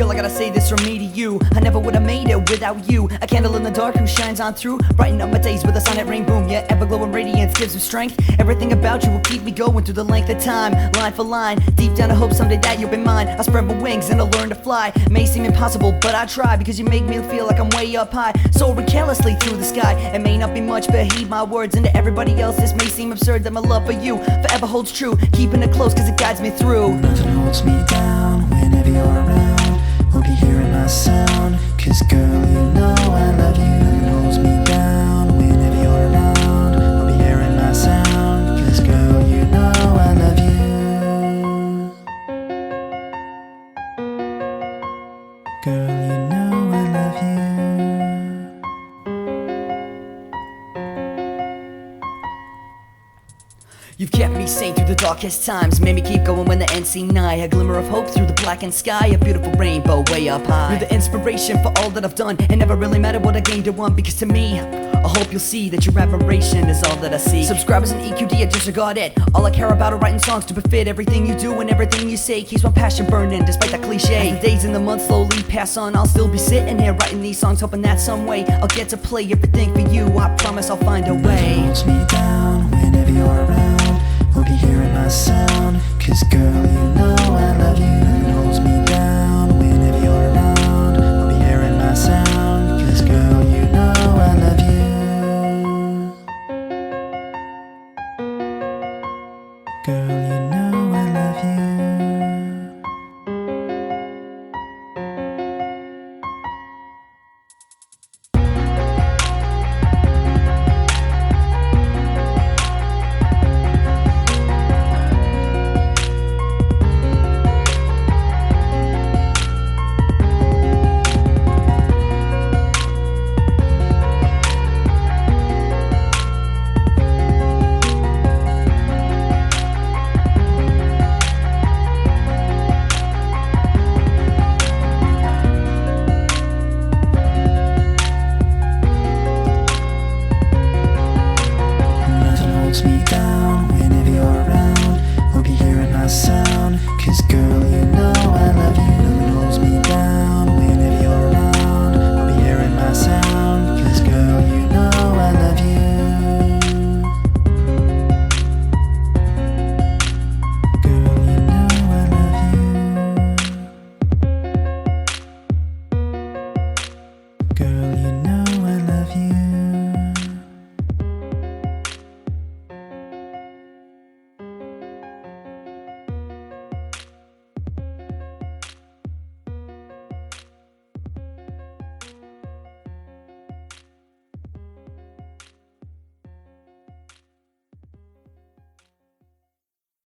feel I gotta say this from me to you. I never would've made it without you. A candle in the dark who shines on through, brightening up my days with a silent rain boom. Yeah, ever glowing radiance gives me strength. Everything about you will keep me going through the length of time, line for line. Deep down I hope someday that you'll be mine. I'll spread my wings and I'll learn to fly. May seem impossible, but I try, because you make me feel like I'm way up high, soaring carelessly through the sky. It may not be much, but heed my words, and to everybody else this may seem absurd, that my love for you forever holds true. Keeping it close cause it guides me through. Nothing holds me down whenever you're around. Hope you're hearing my sound, cause girl, you know I love you. Nothing holds me down whenever you're around. Hope you're hearing my sound, cause girl, you know I love you. Girl, you know I love you. You've kept me sane through the darkest times, made me keep going when the end seemed nigh. A glimmer of hope through the blackened sky, a beautiful rainbow way up high. You're the inspiration for all that I've done. It never really mattered what I gained or won, because to me, I hope you'll see that your admiration is all that I see. Subscribers and EQD, I disregard it. All I care about are writing songs to befit everything you do and everything you say. Keeps my passion burning despite that cliche. As the days and the months slowly pass on, I'll still be sitting here writing these songs, hoping that some way I'll get to play everything for you. I promise I'll find a way. Nothing holds me down whenever you're around. Hope you're hearing my sound, cause girl, you know I love you.